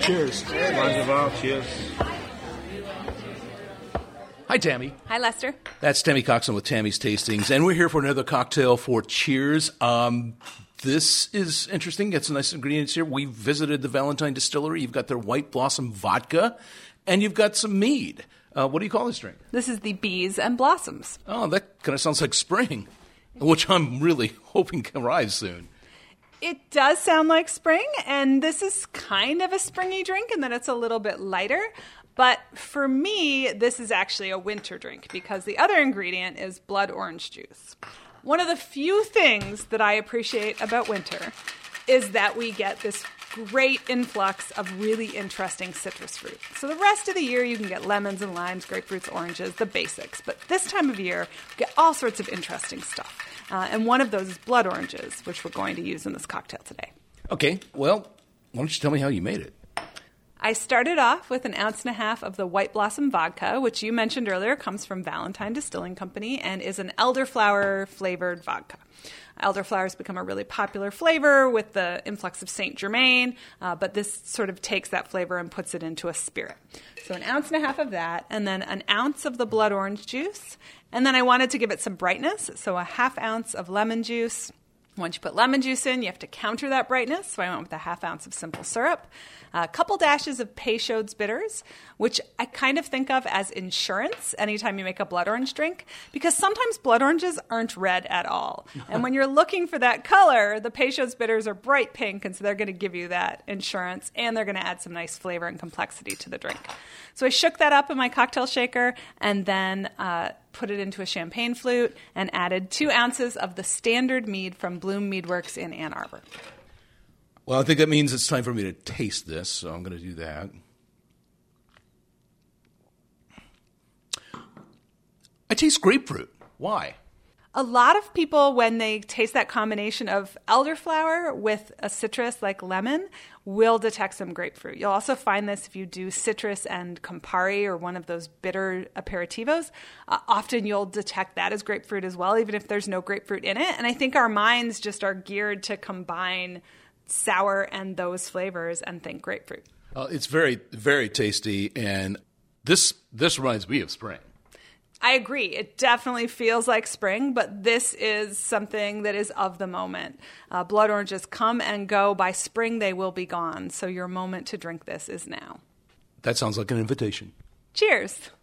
Cheers. Cheers. Hi, Tammy. Hi, Lester. That's Tammy Coxon with Tammy's Tastings, and we're here for another cocktail for Cheers. This is interesting. Get some nice ingredients here. We visited the Valentine Distillery. You've got their White Blossom vodka, and you've got some mead. What do you call this drink? This is the Bees and Blossoms. Oh, that kind of sounds like spring, which I'm really hoping can arrive soon. It does sound like spring, and this is kind of a springy drink in that it's a little bit lighter. But for me, this is actually a winter drink because the other ingredient is blood orange juice. One of the few things that I appreciate about winter is that we get this great influx of really interesting citrus fruit. So the rest of the year, you can get lemons and limes, grapefruits, oranges, the basics. But this time of year, we get all sorts of interesting stuff. And one of those is blood oranges, which we're going to use in this cocktail today. Okay, well, why don't you tell me how you made it? I started off with 1.5 ounces of the White Blossom vodka, which you mentioned earlier comes from Valentine Distilling Company and is an elderflower flavored vodka. Elderflower has become a really popular flavor with the influx of Saint Germain, but this sort of takes that flavor and puts it into a spirit. So 1.5 ounces of that, and then 1 ounce of the blood orange juice. And then I wanted to give it some brightness, so 1/2 ounce of lemon juice. Once you put lemon juice in, you have to counter that brightness, so I went with 1/2 ounce of simple syrup. A couple dashes of Peychaud's bitters, which I kind of think of as insurance anytime you make a blood orange drink, because sometimes blood oranges aren't red at all. And when you're looking for that color, the Peychaud's bitters are bright pink, and so they're going to give you that insurance, and they're going to add some nice flavor and complexity to the drink. So I shook that up in my cocktail shaker and then put it into a champagne flute and added 2 ounces of the standard mead from Bloom Meadworks in Ann Arbor. Well, I think that means it's time for me to taste this, so I'm going to do that. I taste grapefruit. Why? A lot of people, when they taste that combination of elderflower with a citrus like lemon, will detect some grapefruit. You'll also find this if you do citrus and Campari or one of those bitter aperitivos. Often you'll detect that as grapefruit as well, even if there's no grapefruit in it. And I think our minds just are geared to combine sour and those flavors and think grapefruit. It's very, very tasty, and this reminds me of spring. I agree. It definitely feels like spring, but this is something that is of the moment. Blood oranges come and go. By spring, they will be gone. So your moment to drink this is now. That sounds like an invitation. Cheers.